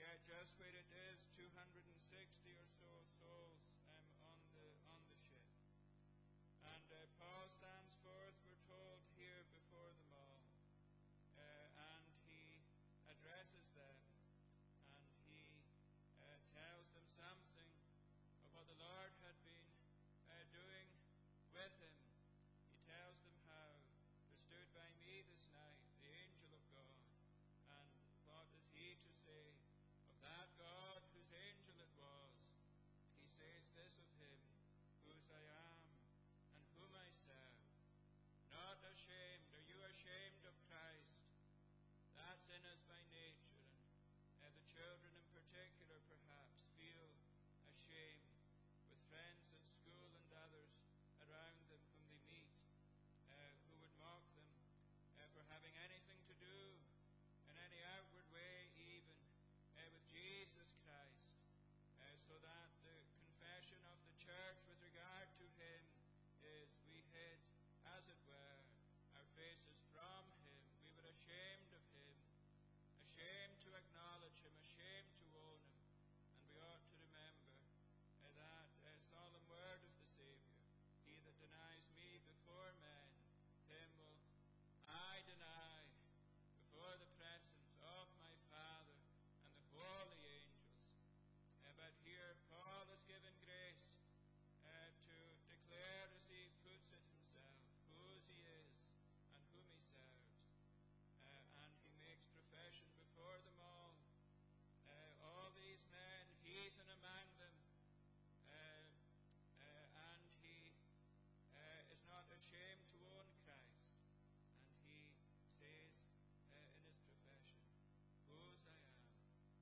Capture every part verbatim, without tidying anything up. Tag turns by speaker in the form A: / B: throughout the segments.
A: forget just where it is, two hundred sixty or so souls um, on the on the ship. And uh, Paul stands forth, we're told, here before them all, uh, and he addresses them, and he uh, tells them something of what the Lord had been uh, doing with him. He tells them how there stood by me this night the angel of God, and what is he to say of that God whose angel it was? He says this of him, whose I am and whom I serve. Not ashamed. Are you ashamed of Christ? That's in us by nature, and uh, the children in particular perhaps feel ashamed with friends at school and others around them whom they meet, uh, who would mock them uh, for having anything to do in any outward way even uh, with Jesus Christ, uh, so that the confession of the church with regard to him is we hid, as it were, our faces from him. We were ashamed of him, ashamed to acknowledge him, ashamed to own him. And we ought to remember uh, that uh, solemn word of the Saviour, he that denies me before men, him will I deny before the presence of my Father and the holy angels. Uh, but here Paul is given grace Uh, to declare, as he puts it himself, whose he is and whom he serves. Uh, and he makes profession before them all. Uh, all these men, heathen among them, uh, uh, and he uh, is not ashamed to own Christ. And he says uh, in his profession, whose I am.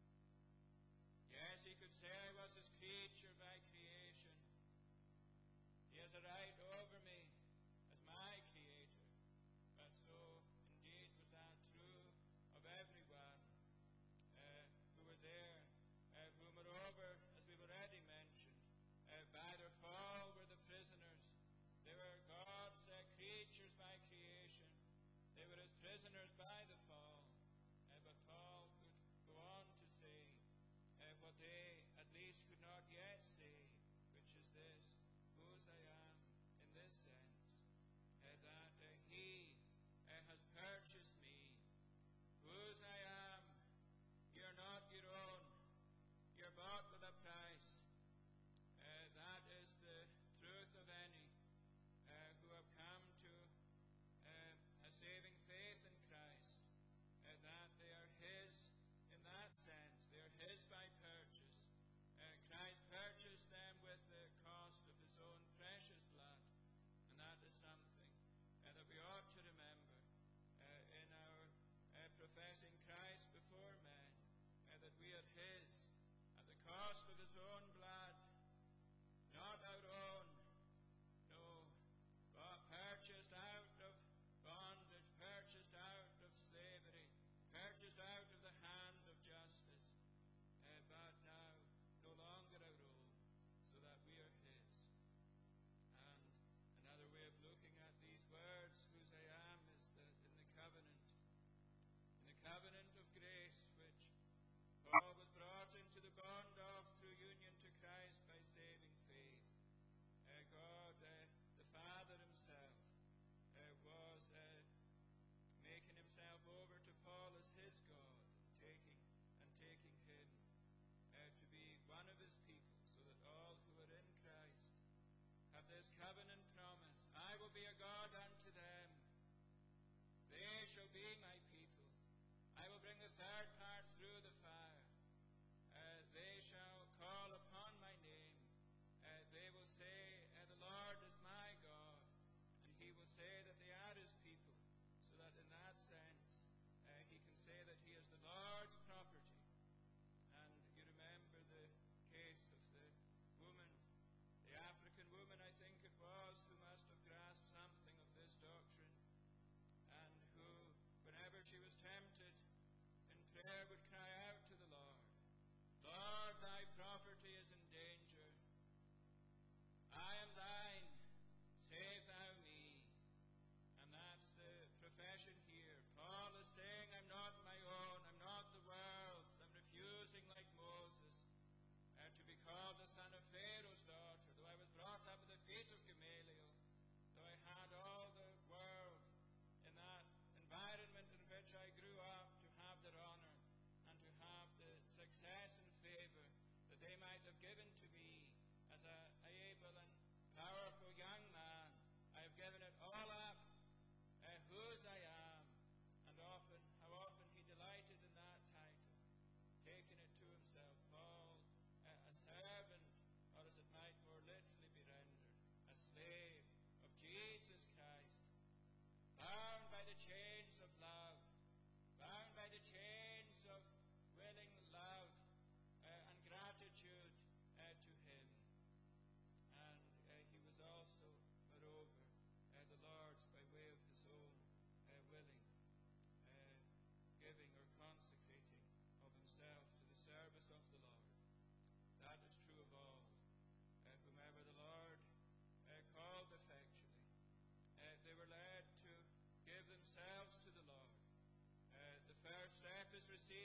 A: Yes, he could say I was his creature by creation. He has a right over me as my Creator. But so indeed was that true of everyone uh, who were there, uh, who moreover, as we've already mentioned, uh, by their fall were the prisoners. They were God's uh, creatures by creation. They were his prisoners by the fall. Uh, but Paul could go on to say uh, what they at least could not yet say, which is this, whose I am in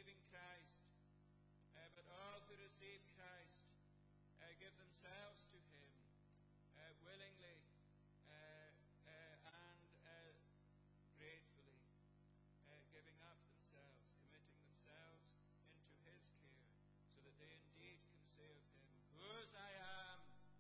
A: receiving Christ, uh, but all who receive Christ uh, give themselves to Him uh, willingly uh, uh, and uh, gratefully, uh, giving up themselves, committing themselves into His care, so that they indeed can say of Him, "Whose I am."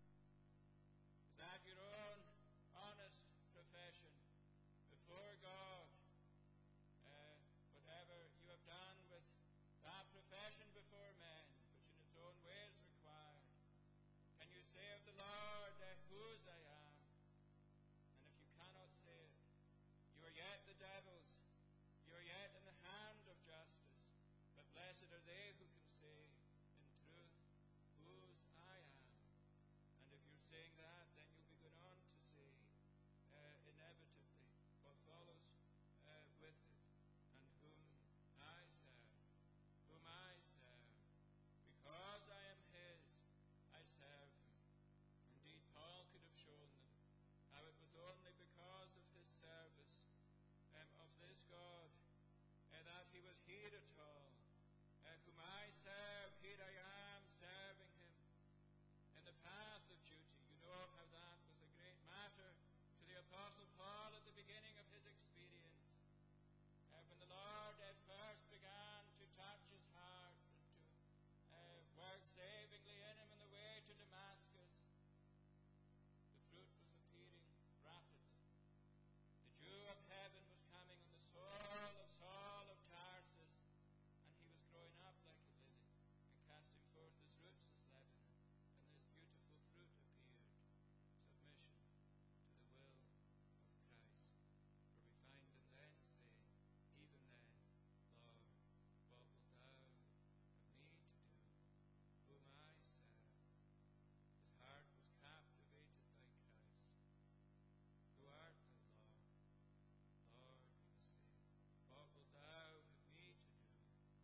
A: Is that your own honest profession before God? Uh, whatever you have done with that profession before men, which in its own way is required, can you say of the Lord, uh, "Whose I am"? And if you cannot say it, you are yet the devil's. You are yet in the hand of justice. But blessed are they who can say, in truth, "Whose I am." And if you're saying that, then you'll be going on to say, uh, inevitably, what follows uh, with it. "And whom I serve, whom I serve. Because I am His, I serve Him." Indeed, Paul could have shown them how it was only because of his service um, of this God uh, that he was here at all. Uh, "whom I serve, here I am serving Him in the path of duty." You know how that was a great matter to the Apostle Paul at the beginning of his experience. Uh, when the Lord at first began to touch his heart and to uh, work savingly in him in the way to Damascus, the fruit was appearing rapidly. The dew of heaven was coming on the soul of Saul of Tarsus, and he was growing up like a lily and casting forth his roots as Lebanon. And this beautiful fruit appeared, submission to the will of Christ. For we find him then saying, even then, "Lord, what wilt thou have me to do, whom I serve?" His heart was captivated by Christ. "Who art thou, Lord?" "Lord," he was saying, "what wilt thou have me to do?"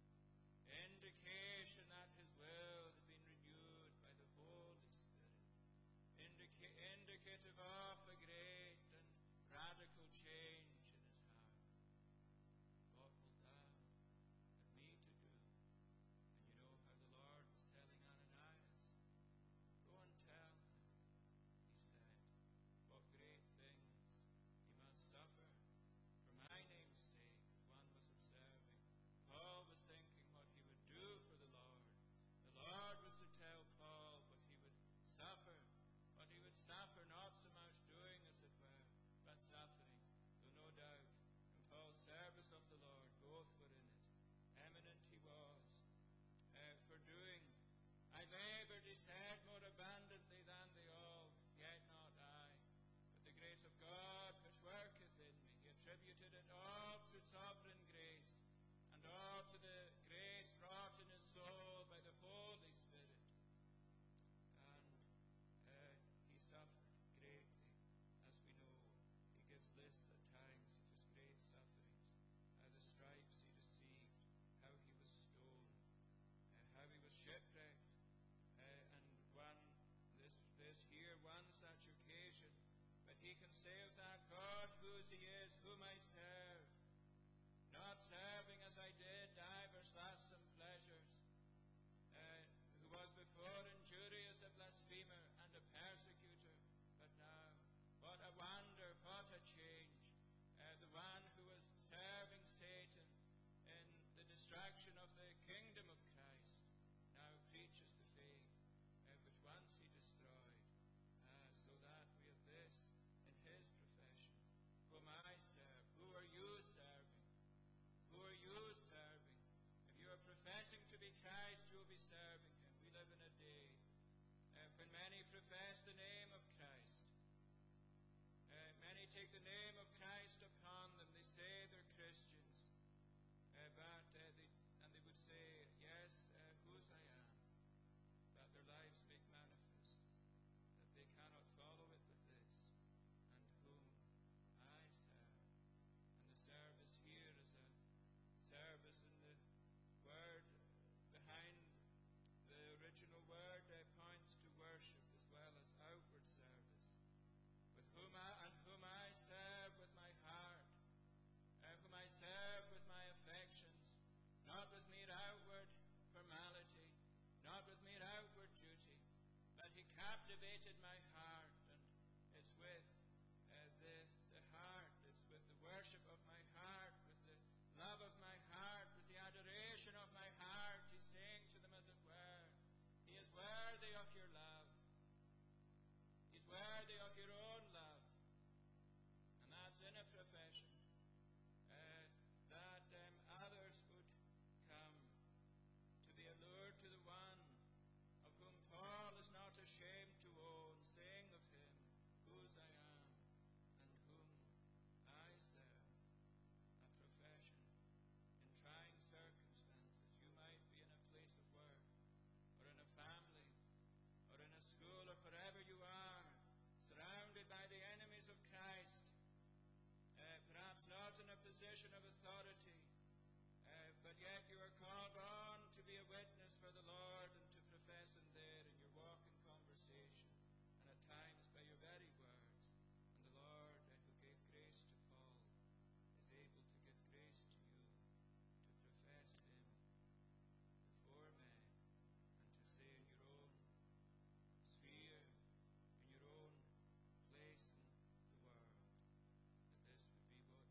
A: Indication that his will had been renewed by the Holy Spirit. Indica- indicative of a great and radical change in his heart. "What wilt thou have me to do?" And you know how the Lord was telling Ananias, "Go and tell him," he said, "what great things he must suffer for my name's sake," as one was observing. Paul was thinking what he would do for the Lord. The Lord was to tell Paul what he would suffer, what he would suffer, not so much doing, as it were, but suffering. Though no doubt, in Paul's service of the Lord, both were in it. Eminent he was uh, for doing. "I laboured," he said, "more abundantly than they all, yet not I, but the grace of God which worketh in me." He attributed it all to sovereign grace, and all to the grace wrought in his soul by the Holy Spirit. And uh, he suffered greatly, as we know. He gives lists at times of his great sufferings, how the stripes he received, how he was stoned, uh, how he was shipwrecked, uh, and one, this, this here, one such occasion. But he can say of that God whose he is, whom I serve, not serving as I did divers lusts and pleasures, uh, who was before injurious, a blasphemer, and a persecutor, but now, what a wonder, what a change. Uh, the one who was serving Satan in the destruction of the kingdom of Christ now preaches the faith uh, which once he destroyed, uh, so that we have this in his profession. "Whom I serve." Who are you serving? Who are you serving? If you are professing to be Christ, you will be serving Him. We live in a day uh, when many profess the name of Christ. Uh, many take the name of Christ upon them. They say they're Christians, uh, but uh, they, and they would say, "Yes, uh, whose I am," but their lives make manifest that they cannot follow it with this, "and whom I serve." And the service here is a service in the word behind the original word uh, points to worship as well as outward service. "With whom I, and whom I serve with captivated my heart, and it's with uh, the, the heart, it's with the worship of my heart, with the love of my heart, with the adoration of my heart. He's saying to them, as it were, He is worthy of your love. He's worthy of your own love. And that's in a profession uh, that um, others would come to be allured to the one of whom Paul is not ashamed to own, saying of him, whose I am and whom I serve. A profession in trying circumstances. You might be in a place of work, or in a family, or in a school, or wherever you are, surrounded by the enemies of Christ, uh, perhaps not in a position of authority, uh, but yet you are called on to be a witness for the Lord and to profess Him there in your walk and conversation, and at times by your very words. And the Lord, uh, who gave grace to Paul, is able to give grace to you to profess Him before men, and to say in your own sphere, in your own place in the world, that this would be what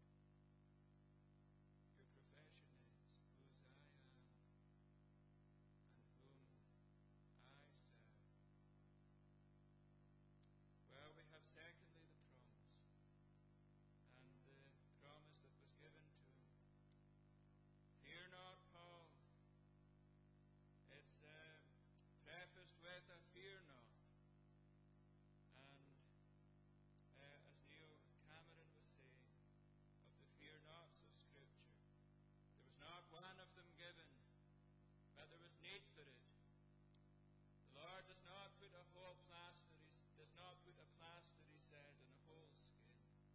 A: your profession is, whose I am and whom I serve. Well, we have secondly the promise, and the promise that was given to him. Fear not, Paul. It's uh, prefaced with a fear not. And uh, as Neil Cameron was saying, of the fear nots of Scripture, there was not one of them given, but there was need for it. The Lord does not put a whole plaster, He does not put a plaster, He said, in a whole skin.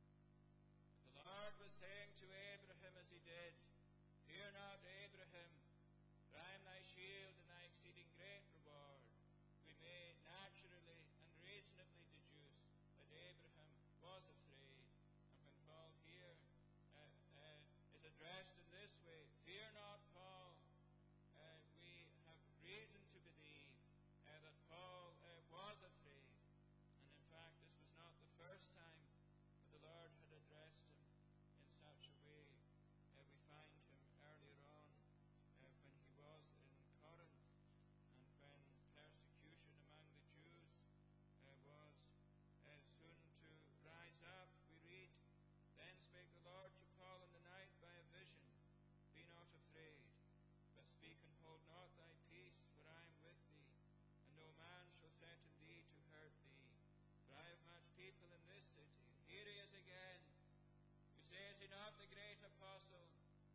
A: If the Lord was saying to Abraham as He did, fear not, Abraham, for I am thy shield and thy exceeding great reward, we may naturally and reasonably deduce that Abraham was afraid. And when Paul here uh, uh, is addressed in this way, fear not, Paul, uh, we have reason to believe uh, that Paul uh, was afraid. And in fact, this was not the first time that the Lord had addressed him in such a way. Uh, we find him earlier on uh, when he was in Corinth, and when persecution among the Jews uh, was uh, soon to rise up. We read, Then spake the Lord to Paul in the night by a vision, Be not afraid, but speak and hold not thy peace, for I am with thee, and no man shall set in thee to hurt thee. For I have much people in this city. And here he is again. You say, is he not the great apostle?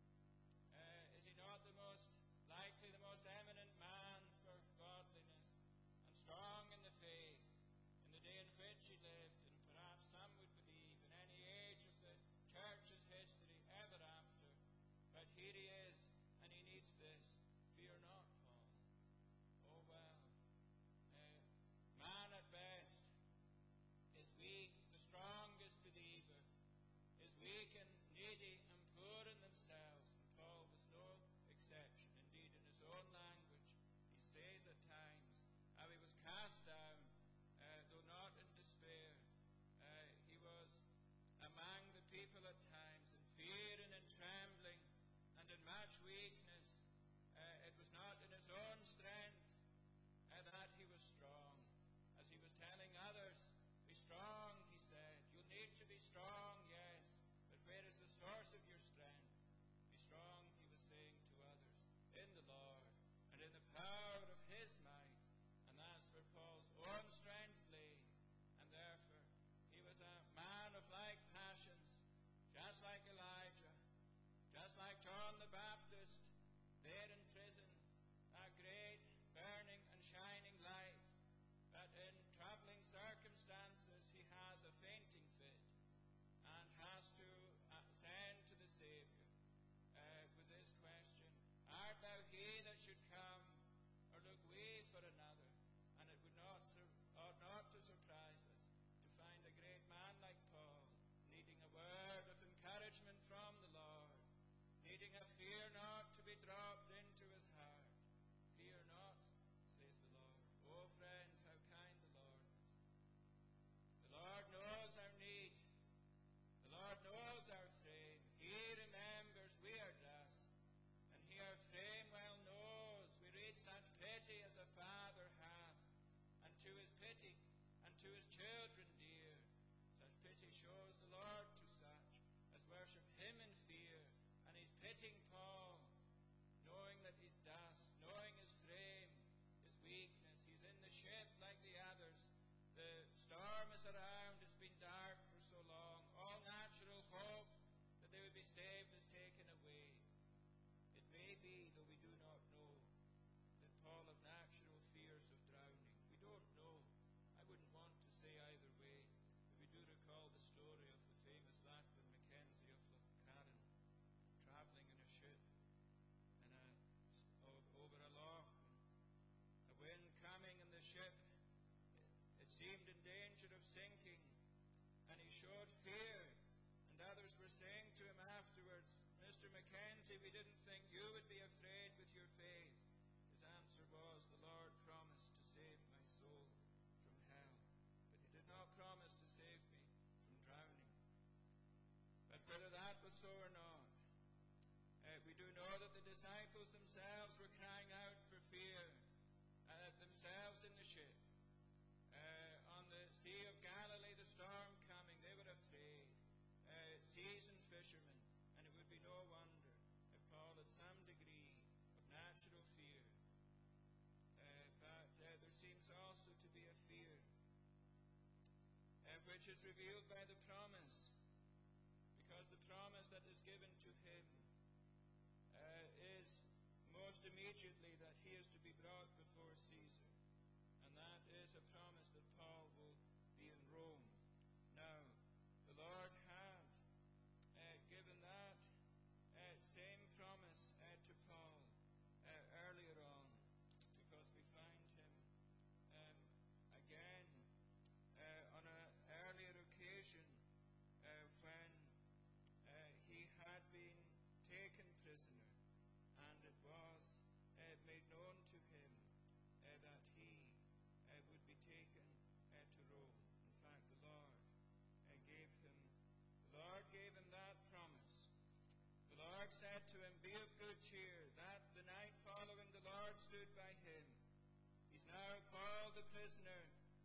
A: Uh, is he not the most likely, the most eminent man for godliness, and strong in the faith, in the day in which he lived, and perhaps some would believe in any age of the church's history ever after. But here he is, and he needs this. Fear not, Paul. Oh well, uh, man at best is weak. The strongest believer is weak and needy and poor in themselves, and Paul was no exception. Indeed, in his own language, he says at times how he was cast down, uh, though not in despair. Uh, he was among the people at times in fear and in trembling and in much weakness. Uh, it was not in his own strength uh, that he was strong. As he was telling others, be strong, he said. You'll need to be strong, yes. But where is the source of your strength? Be strong, he was saying to others, in the Lord and in the power of His might. And that's where Paul's own strength lay. And therefore, he was a man of like passions, just like Elijah, just like John the Baptist, there in prison, a great burning and shining light. But in troubling circumstances, he has a fainting fit and has to uh, send to the Savior uh, with this question, Art thou he that should come, or look we for another? And it would not sur- ought not to surprise us to find a great man like Paul needing a word of encouragement from the Lord, needing a fear not miles around, it's been dark for so long. All natural hope that they would be saved is taken away. It may be, though we do not know, that Paul have natural fears of drowning. We don't know. I wouldn't want to say either way. But we do recall the story of the famous Lachlan Mackenzie of Lochcarron, travelling in a ship in a, over a loch. A wind coming in the ship, it seemed in danger of sinking, and he showed fear. And others were saying to him afterwards, Mister Mackenzie, we didn't think you would be afraid with your faith. His answer was, the Lord promised to save my soul from hell, but he did not promise to save me from drowning. But whether that was so or not, uh, we do know that the disciples themselves were crying out for fear, uh, themselves in the ship. Uh, on the Sea of Galilee, the storm coming, they were afraid. Uh, seasoned fishermen, and it would be no wonder if Paul had some degree of natural fear. Uh, but uh, there seems also to be a fear uh, which is revealed by the promise, because the promise that is given to him uh, is most immediately that he is to be brought before Caesar, and that is a promise that Paul will be in Rome. Now, the Lord had uh, given that uh, same promise uh, to Paul uh, earlier on, because we find him um, again uh, on an earlier occasion uh, when uh, he had been taken prisoner, and it was uh, made known to him uh, that he uh, would be taken uh, to Rome. In fact, the Lord uh, gave him, the Lord gave him that promise. The Lord said to him, be of good cheer. That the night following, the Lord stood by him. He's now Paul the prisoner.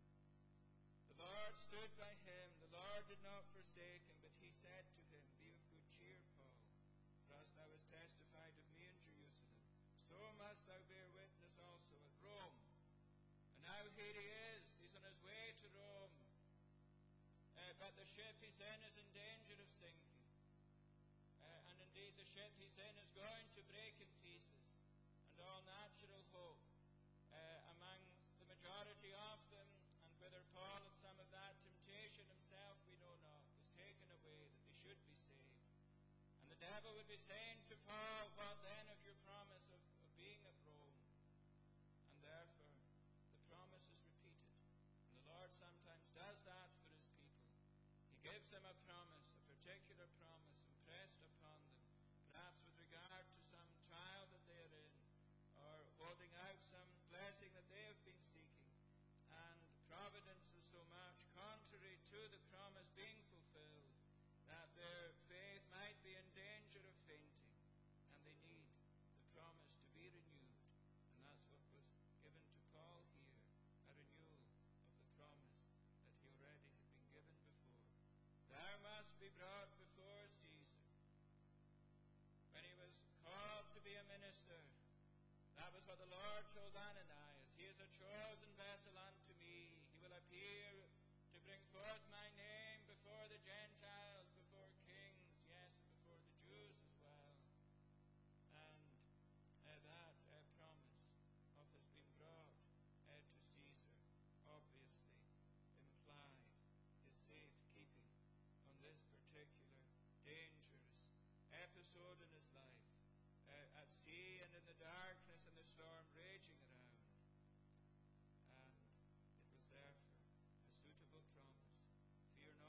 A: The Lord stood by him. The Lord did not forsake him, but he said to him, be of good cheer, Paul, for as thou hast testified of me in Jerusalem, so must thou bear witness also at Rome. And now here he is. He's on his way to Rome. Uh, but the ship he's in is in danger of sinking. Uh, and indeed the ship he's in is going to break in pieces. And all natural hope uh, among the majority of them, and whether Paul had some of that temptation himself, we know not, was taken away, that they should be saved. And the devil would be saying to Paul, what then of your promise of, of being at Rome? And therefore the promise is repeated. And the Lord sometimes does that for his people. He gives them a promise, a particular promise, impressed upon them, perhaps with regard to some trial that they are in, or holding out some blessing that they have been seeking. And providence is so much contrary to the promise being fulfilled that their faith might be in danger of fainting, and they need the promise to be renewed. And that's what was given to Paul here, a renewal of the promise that he already had been given before. Thou must be brought before Caesar. When he was called to be a minister, that was what the Lord told Ananias. He is a chosen vessel unto me. He will appear to bring forth my name before the Gentiles, before kings, yes, before the Jews as well. And uh, that uh, promise of his being brought uh, to Caesar obviously implied his safekeeping on this particular dangerous episode in his life, uh, at sea and in the darkness and the storm raging around. And it was therefore a suitable promise. Fear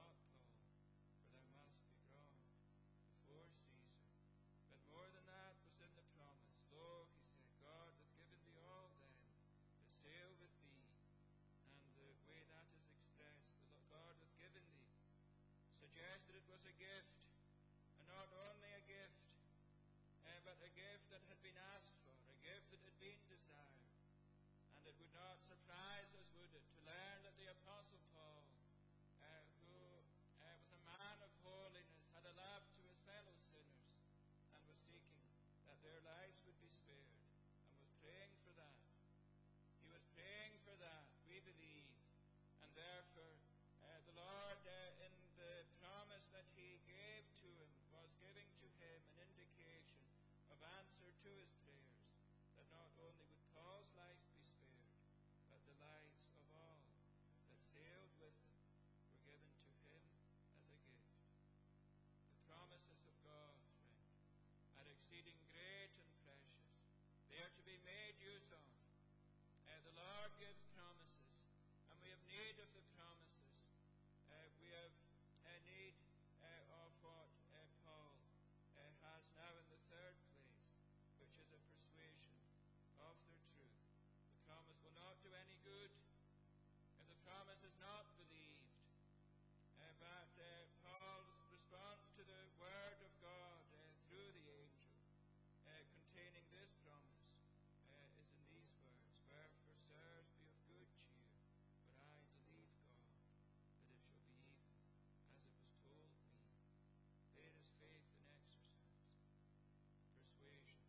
A: Lord gives promises, and we have need of the promises. Uh, we have uh, need uh, of what uh, Paul uh, has now in the third place, which is a persuasion of their truth. The promise will not do any good if the promise is not believed. Uh, but uh, Paul's response to the word of God uh, through the angel uh, containing this promise uh, is in these words: "Wherefore, sirs, be of good cheer, but I believe God, that it shall be even as it was told me." There is faith in exercise, persuasion,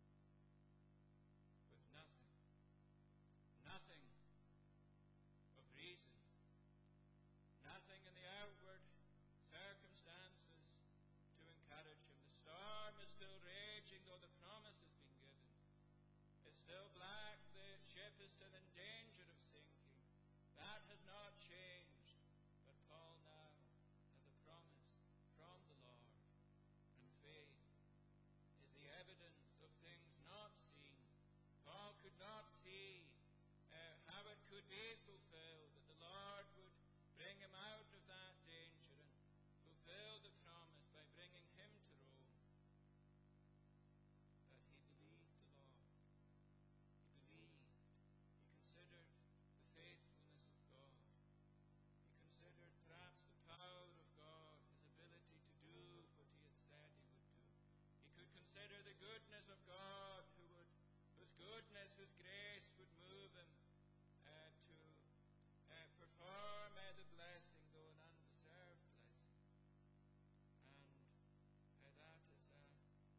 A: with nothing, nothing of reason, nothing in the outward circumstances to encourage him. The storm is still raging, though the promise has been given. It's still black, the ship is still in danger of sinking. That has not changed. But Paul now has a promise from the Lord, and faith is the evidence of things not seen. Paul could not see uh, how it could be fulfilled, that the Lord would bring him out of that danger and fulfill the promise by bringing him to Rome. But he believed the Lord. He believed. He considered the faithfulness of God. He considered perhaps the power of God, his ability to do what he had said he would do. He could consider the goodness of God, who would, whose goodness, whose grace would move him uh, to uh, perform uh, the blessing, though an undeserved blessing. And uh, that is an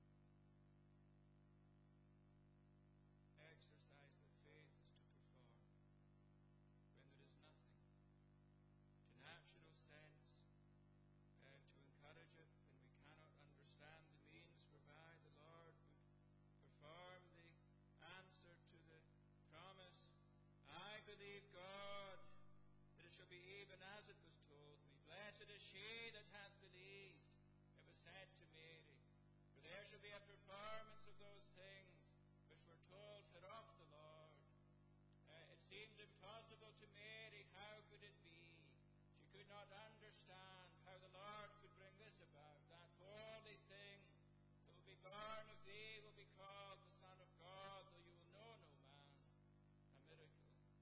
A: exercise that faith is to perform when there is nothing to natural sense uh, to encourage it, when we cannot understand the means whereby the Lord would perform the answer to the promise. I believe God, that it shall be even as it was told me. Blessed is she that hath believed. It was said to Mary, for there shall be a performance of those things which were told her of the Lord. Uh, it seemed impossible to Mary. How could it be? She could not understand how the Lord could bring this about. That holy thing that will be born of thee will be called the Son of God, though you will know no man. A miracle.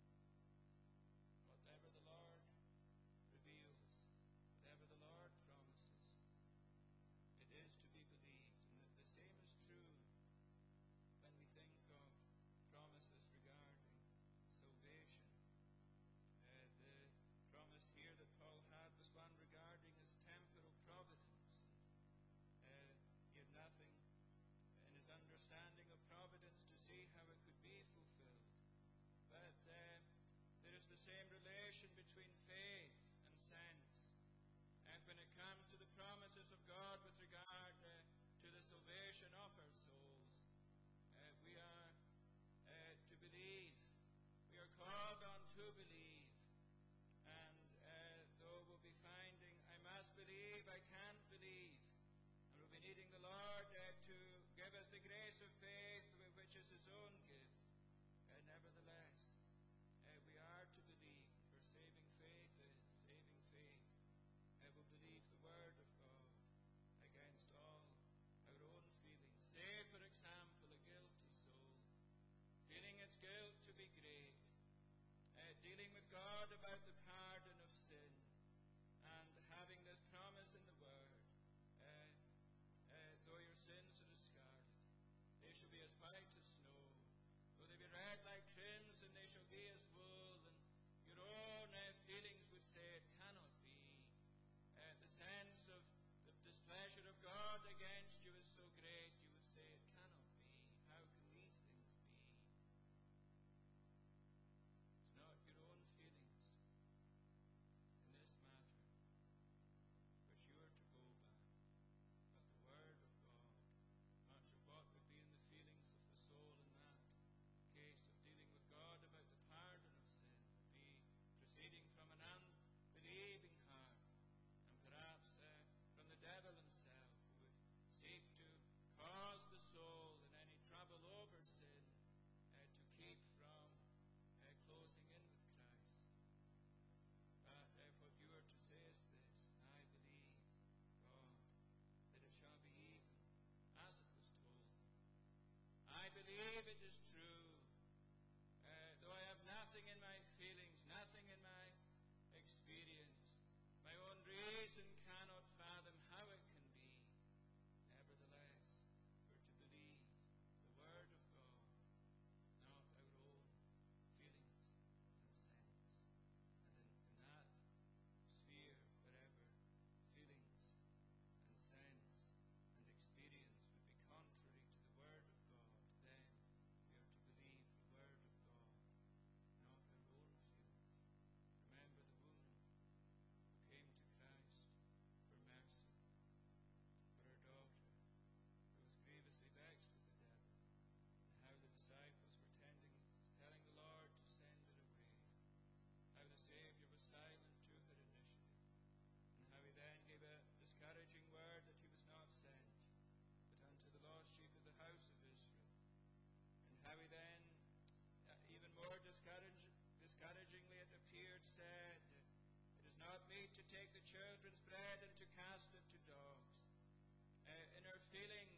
A: Whatever the Lord reveals, whatever the Lord promises, it is to be believed. And the same is true when we think of promises regarding salvation. Uh, the promise here that Paul had was one regarding his temporal providence. Uh, he had nothing in his understanding of providence to see how it could be fulfilled. But uh, there is the same relation between faith and sense. And when it comes to the promises of God with regard uh, to the salvation of our souls, uh, we are uh, to believe. We are called on to believe. And uh, though we'll be finding, I must believe, I can't believe, and we'll be needing the Lord uh, to give us the grace of faith, which is his own gift, uh, nevertheless, Uh, we are to believe, for saving faith is saving faith. Uh, we'll believe the word of God against all our own feelings. Say, for example, a guilty soul, feeling its guilt to be great, uh, dealing with God about the pardon of sin, and having this promise in the word, uh, uh, though your sins are as scarlet, they shall be as white as snow. Though they be red like crimson, they shall be as wool. And your own uh, feelings would say it cannot be. Uh, the sense of the displeasure of God against you is so great, you would say it cannot be. How can these things be? It's not your own feelings in this matter which you are to go by, but the word of God. Much of what would be in the feelings of the soul not meet to take the children's bread and to cast it to dogs. Uh, in her feeling